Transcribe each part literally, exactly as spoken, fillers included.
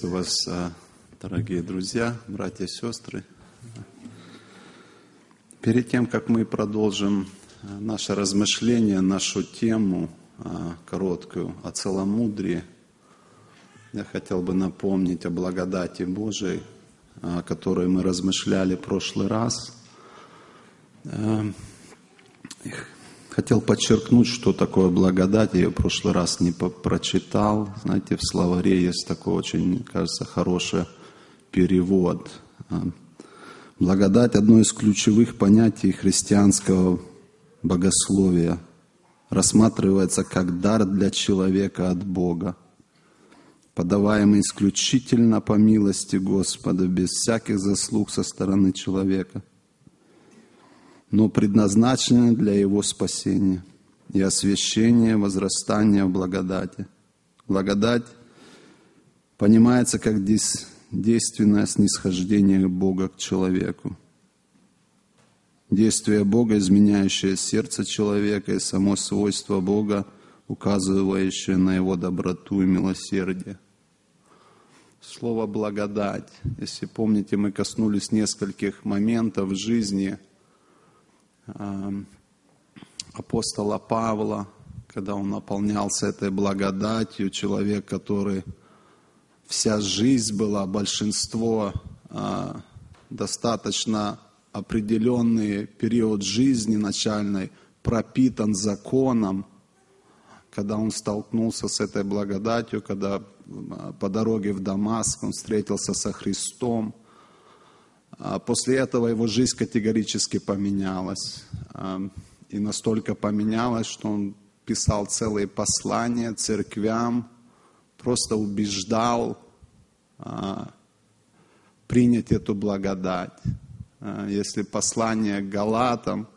Приветствую вас, дорогие друзья, братья и сестры. Перед тем, как мы продолжим наше размышление, нашу тему короткую о целомудрии, я хотел бы напомнить о благодати Божией, о которой мы размышляли в прошлый раз. Хотел подчеркнуть, что такое благодать. Я ее в прошлый раз не прочитал. Знаете, в словаре есть такой очень, кажется, хороший перевод. Благодать – одно из ключевых понятий христианского богословия. Рассматривается как дар для человека от Бога, подаваемый исключительно по милости Господа, без всяких заслуг со стороны человека, но предназначены для его спасения и освящения, возрастания в благодати. Благодать понимается как действенное снисхождение Бога к человеку. Действие Бога, изменяющее сердце человека, и само свойство Бога, указывающее на Его доброту и милосердие. Слово «благодать». Если помните, мы коснулись нескольких моментов в жизни апостола Павла, когда он наполнялся этой благодатью, человек, который вся жизнь была, большинство, достаточно определенный период жизни начальной, пропитан законом, когда он столкнулся с этой благодатью, когда по дороге в Дамаск он встретился со Христом. После этого его жизнь категорически поменялась. И настолько поменялась, что он писал целые послания церквям, просто убеждал принять эту благодать. Если послание к Галатам,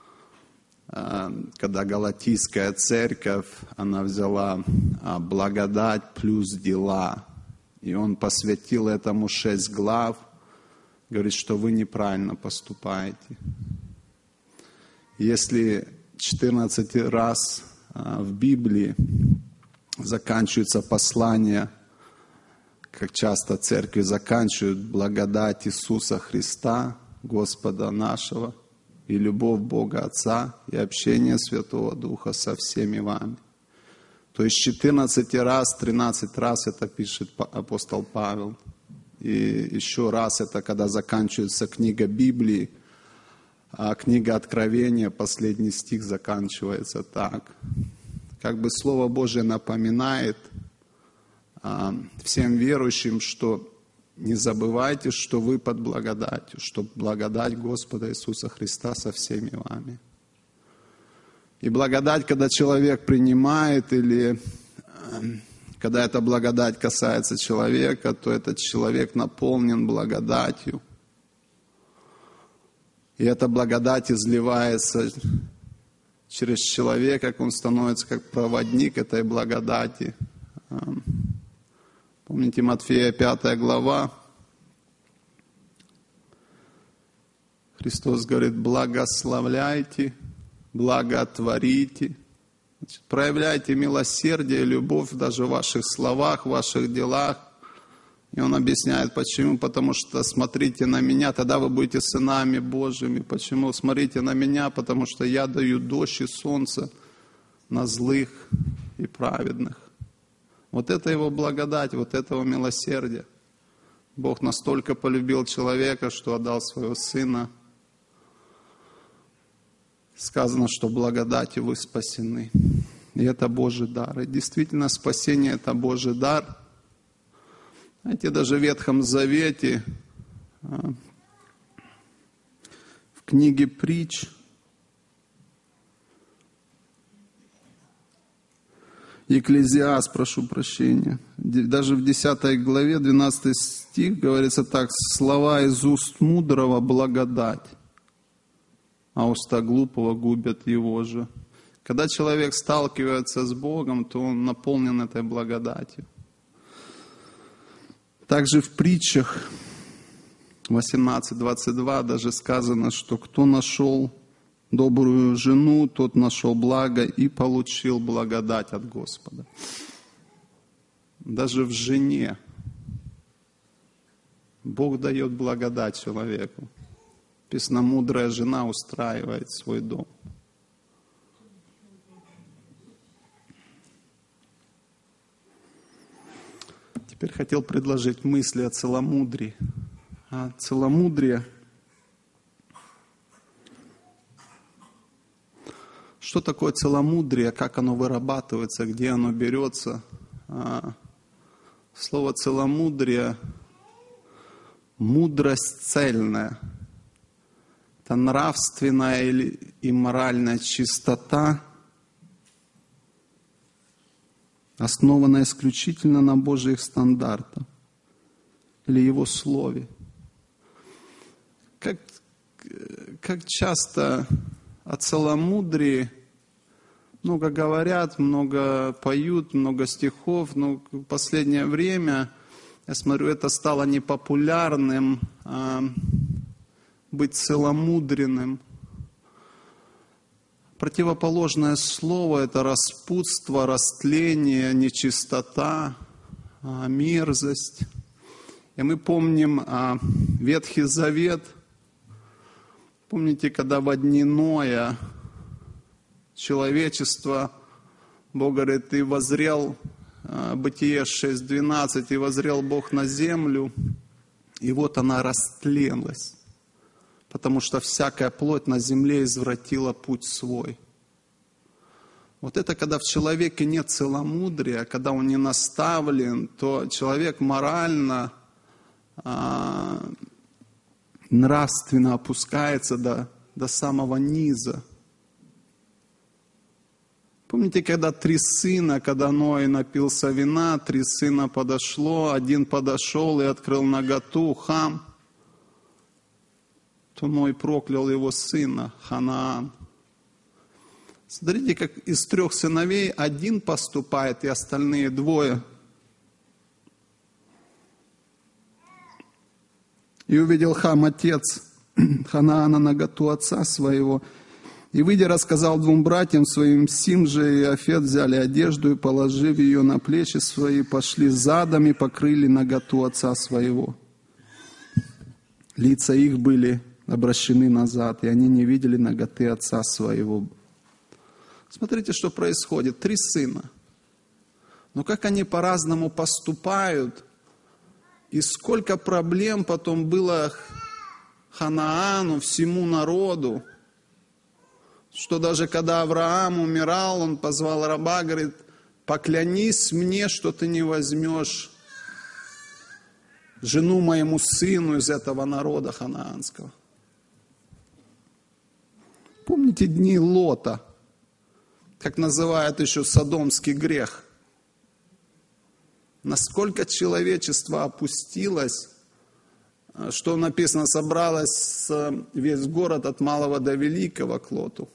когда Галатийская церковь, она взяла благодать плюс дела, и он посвятил этому шесть глав, говорит, что вы неправильно поступаете. Если четырнадцать раз в Библии заканчивается послание, как часто церкви заканчивают, благодать Иисуса Христа, Господа нашего, и любовь Бога Отца, и общение Святого Духа со всеми вами. То есть четырнадцать раз, тринадцать раз это пишет апостол Павел. И еще раз это, когда заканчивается книга Библии, а книга Откровения, последний стих заканчивается так. Как бы Слово Божие напоминает а, всем верующим, что не забывайте, что вы под благодатью, что благодать Господа Иисуса Христа со всеми вами. И благодать, когда человек принимает или... Когда эта благодать касается человека, то этот человек наполнен благодатью. И эта благодать изливается через человека, как он становится как проводник этой благодати. Помните, Матфея пятая глава? Христос говорит: благословляйте, благотворите. Значит, проявляйте милосердие, любовь даже в ваших словах, в ваших делах. И он объясняет, почему. Потому что смотрите на меня, тогда вы будете сынами Божьими. Почему? Смотрите на меня, потому что я даю дождь и солнце на злых и праведных. Вот это его благодать, вот этого милосердия. Бог настолько полюбил человека, что отдал своего сына. Сказано, что благодатью вы спасены. И это Божий дар. И действительно, спасение – это Божий дар. Знаете, даже в Ветхом Завете, в книге Притч, Екклезиаст, прошу прощения, даже в десятой главе, двенадцатый стих, говорится так: «Слова из уст мудрого – благодать, а уста глупого губят его же». Когда человек сталкивается с Богом, то он наполнен этой благодатью. Также в притчах восемнадцать двадцать два даже сказано, что кто нашел добрую жену, тот нашел благо и получил благодать от Господа. Даже в жене Бог дает благодать человеку. Написано, мудрая жена устраивает свой дом. Теперь хотел предложить мысли о целомудрии. А целомудрие. Что такое целомудрие, как оно вырабатывается, где оно берется? Слово целомудрие – мудрость цельная. Это нравственная и моральная чистота, основанная исключительно на Божьих стандартах или Его Слове. Как, как часто о целомудрии много говорят, много поют, много стихов, но в последнее время, я смотрю, это стало непопулярным, а быть целомудренным. Противоположное слово – это распутство, растление, нечистота, мерзость. И мы помним Ветхий Завет. Помните, когда во дни Ноя человечество, Бог говорит, и воззрел, Бытие шесть двенадцать, и воззрел Бог на землю, и вот она растленилась. Потому что всякая плоть на земле извратила путь свой. Вот это когда в человеке нет целомудрия, когда он не наставлен, то человек морально, а, нравственно опускается до, до самого низа. Помните, когда три сына, когда Ной напился вина, три сына подошло, один подошел и открыл наготу, Хам, то Ной проклял его сына, Ханаан. Смотрите, как из трех сыновей один поступает, и остальные двое. И увидел Хам, отец Ханаана, наготу отца своего, и, выйдя, рассказал двум братьям своим, Сим же и Афет взяли одежду и, положив ее на плечи свои, пошли задом и покрыли наготу отца своего. Лица их были обращены назад, и они не видели наготы отца своего. Смотрите, что происходит. Три сына. Но как они по-разному поступают, и сколько проблем потом было Ханаану, всему народу, что даже когда Авраам умирал, он позвал раба, говорит, поклянись мне, что ты не возьмешь жену моему сыну из этого народа ханаанского. Помните дни Лота, как называют еще содомский грех? Насколько человечество опустилось, что написано, собралось весь город от малого до великого к Лоту.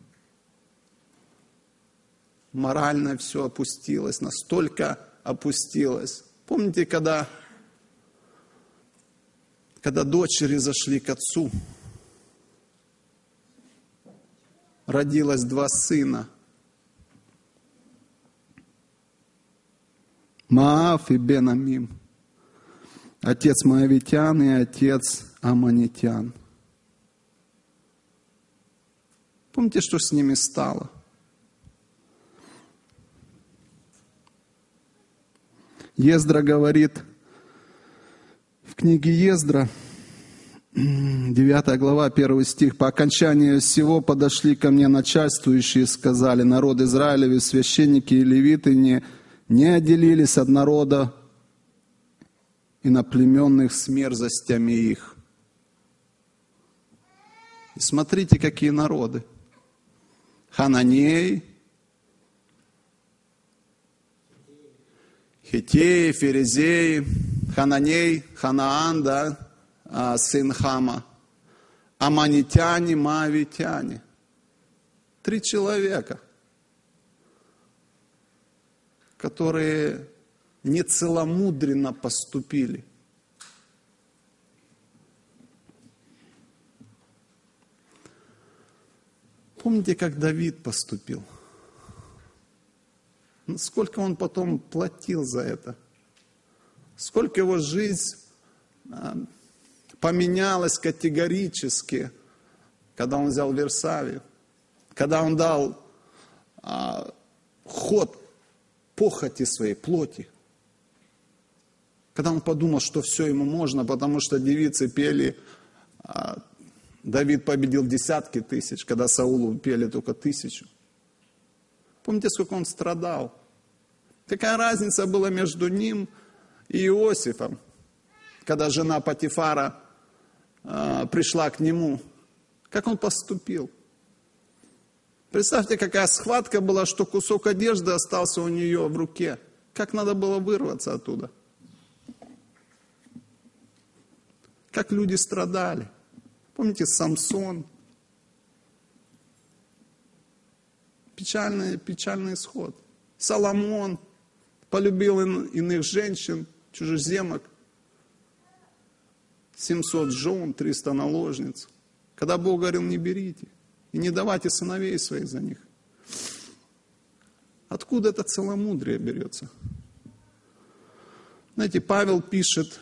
Морально все опустилось, настолько опустилось. Помните, когда, когда дочери зашли к отцу, родилось два сына, Маав и Бен-Амим, отец Моавитян и отец Аммонитян. Помните, что с ними стало? Ездра говорит в книге Ездра, девятая глава, первый стих, «По окончании всего подошли ко мне начальствующие и сказали, народ Израилев, священники и левиты не, не отделились от народа иноплеменных с мерзостями их». И смотрите, какие народы. Хананей, Хиттеи, Ферезеи, Хананей, Ханаан, да, сын Хама, Аммонитяне, Моавитяне. Три человека, которые нецеломудренно поступили. Помните, как Давид поступил? Сколько он потом платил за это? Сколько его жизнь поменялось категорически, когда он взял Версавию, когда он дал а, ход похоти своей плоти, когда он подумал, что все ему можно, потому что девицы пели, а, Давид победил десятки тысяч, когда Саулу пели только тысячу. Помните, сколько он страдал? Какая разница была между ним и Иосифом, когда жена Потифара э, пришла к нему? Как он поступил? Представьте, какая схватка была, что кусок одежды остался у нее в руке. Как надо было вырваться оттуда? Как люди страдали. Помните, Самсон? Печальный, печальный исход. Соломон полюбил иных женщин, чужеземок. семьсот жен, триста наложниц. Когда Бог говорил, не берите. И не давайте сыновей своих за них. Откуда это целомудрие берется? Знаете, Павел пишет,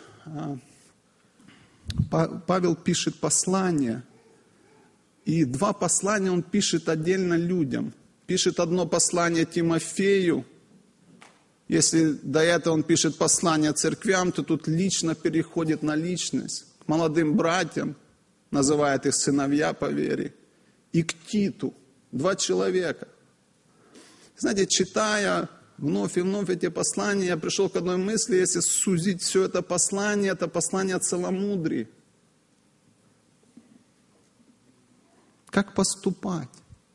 Павел пишет послание. И два послания он пишет отдельно людям. Пишет одно послание Тимофею. Если до этого он пишет послание церквям, то тут лично переходит на личность. К молодым братьям, называет их сыновья по вере. И к Титу. Два человека. Знаете, читая вновь и вновь эти послания, я пришел к одной мысли, если сузить все это послание, это послание целомудрия. Как поступать?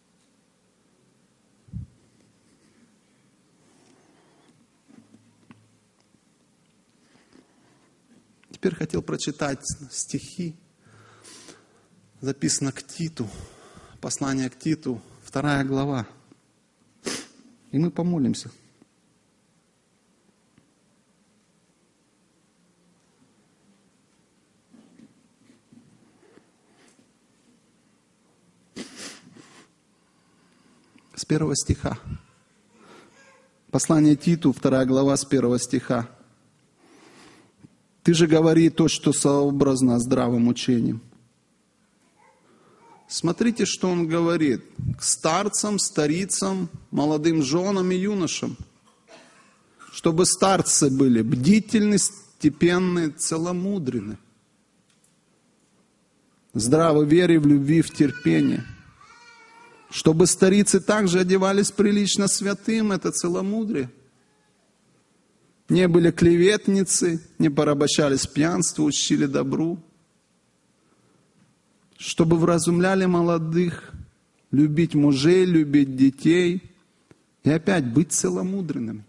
Теперь хотел прочитать стихи, записано к Титу, послание к Титу, вторая глава. И мы помолимся. С первого стиха. Послание Титу, вторая глава, с первого стиха. Ты же говори то, что сообразно здравым учением. Смотрите, что он говорит. К старцам, старицам, молодым женам и юношам. Чтобы старцы были бдительны, степенны, целомудренны. Здравы в вере, в любви, в терпении. Чтобы старицы также одевались прилично святым, это целомудрие. Не были клеветницы, не порабощались пьянству, учили добру. Чтобы вразумляли молодых, любить мужей, любить детей и опять быть целомудренными.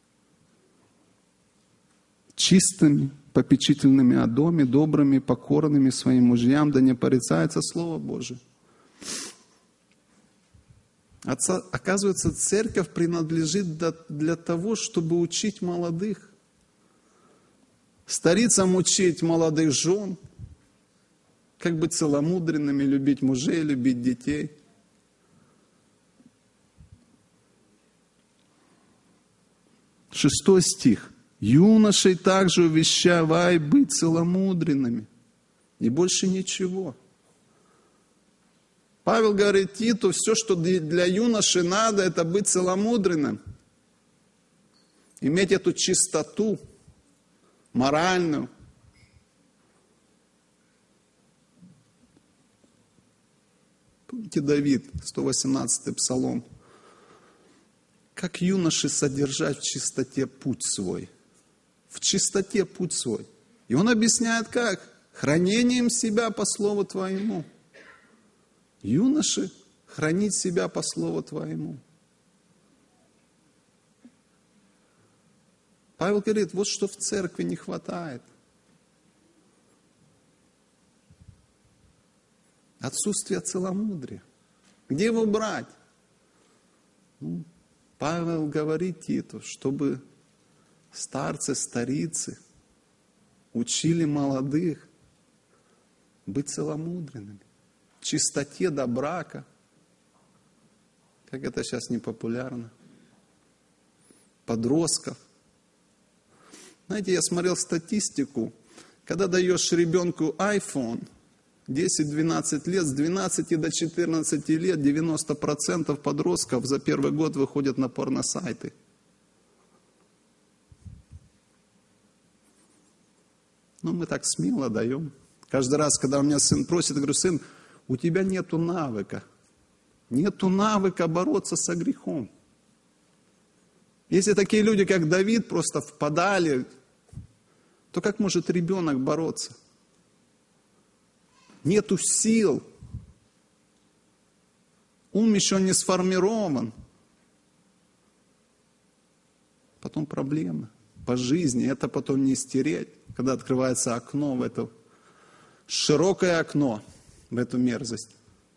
Чистыми, попечительными о доме, добрыми, покорными своим мужьям, да не порицается Слово Божие. Отца, оказывается, церковь принадлежит для того, чтобы учить молодых. Старицам учить молодых жен, как быть целомудренными, любить мужей, любить детей. Шестой стих. Юношей также увещевай быть целомудренными. И больше ничего. Павел говорит Титу, все, что для юноши надо, это быть целомудренным. Иметь эту чистоту моральную. Помните Давид, сто восемнадцатый псалом. Как юноши содержать в чистоте путь свой. В чистоте путь свой. И он объясняет как? Хранением себя по слову твоему. Юноши, хранить себя по слову твоему. Павел говорит, вот что в церкви не хватает. Отсутствие целомудрия. Где его брать? Ну, Павел говорит Титу, чтобы старцы, старицы учили молодых быть целомудренными. Чистоте до брака. Как это сейчас не популярно. Подростков. Знаете, я смотрел статистику. Когда даешь ребенку iPhone, десять-двенадцать лет, с двенадцати до четырнадцати лет девяносто процентов подростков за первый год выходят на порносайты. Ну, мы так смело даем. Каждый раз, когда у меня сын просит, я говорю: сын, у тебя нету навыка. Нету навыка бороться со грехом. Если такие люди, как Давид, просто впадали, то как может ребенок бороться? Нету сил. Ум еще не сформирован. Потом проблемы по жизни. Это потом не стереть, когда открывается окно в это, широкое окно в эту мерзость.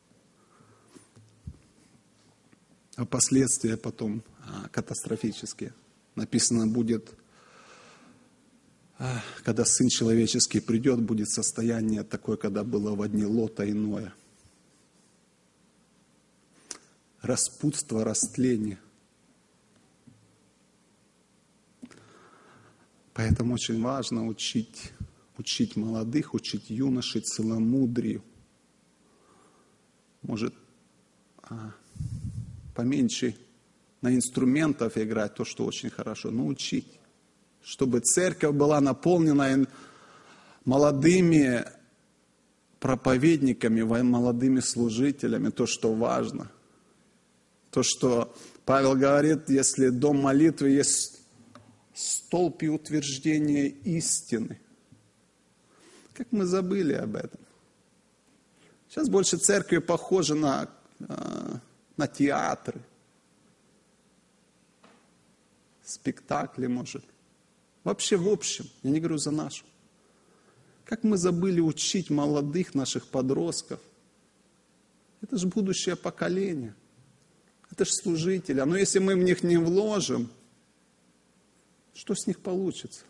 А последствия потом а, катастрофические. Написано будет, а, когда Сын Человеческий придет, будет состояние такое, когда было во дни Лота и Ноя. Распутство, растление. Поэтому очень важно учить, учить молодых, учить юношей целомудрию. Может, а, поменьше на инструментах играть, то, что очень хорошо, но учить. Чтобы церковь была наполнена молодыми проповедниками, молодыми служителями, то, что важно. То, что Павел говорит, если дом молитвы есть столб и утверждение истины. Как мы забыли об этом. Сейчас больше церкви похожи на, на театры, спектакли, может. Вообще в общем, я не говорю за нашу. Как мы забыли учить молодых наших подростков. Это же будущее поколение. Это же служители. Но если мы в них не вложим, что с них получится?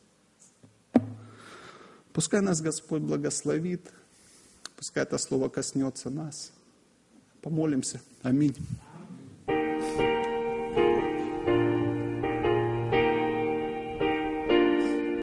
Пускай нас Господь благословит. Пускай это слово коснется нас. Помолимся. Аминь.